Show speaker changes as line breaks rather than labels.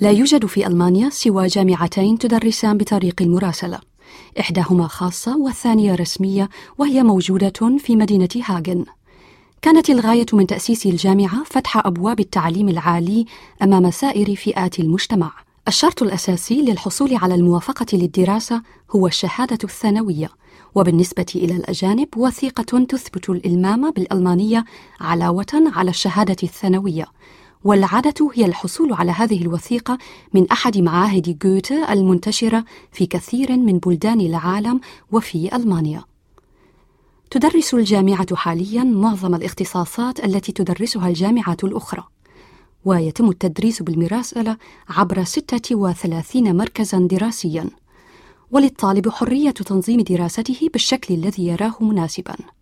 لا يوجد في ألمانيا سوى جامعتين تدرسان بطريق المراسلة، إحداهما خاصة والثانية رسمية، وهي موجودة في مدينة هاغن. كانت الغاية من تأسيس الجامعة فتح أبواب التعليم العالي أمام سائر فئات المجتمع. الشرط الأساسي للحصول على الموافقة للدراسة هو الشهادة الثانوية، وبالنسبة إلى الأجانب وثيقة تثبت الإلمام بالألمانية علاوة على الشهادة الثانوية، والعادة هي الحصول على هذه الوثيقة من أحد معاهد غوته المنتشرة في كثير من بلدان العالم وفي ألمانيا. تدرس الجامعة حالياً معظم الاختصاصات التي تدرسها الجامعات الأخرى، ويتم التدريس بالمراسلة عبر 36 مركزاً دراسياً، وللطالب حرية تنظيم دراسته بالشكل الذي يراه مناسباً.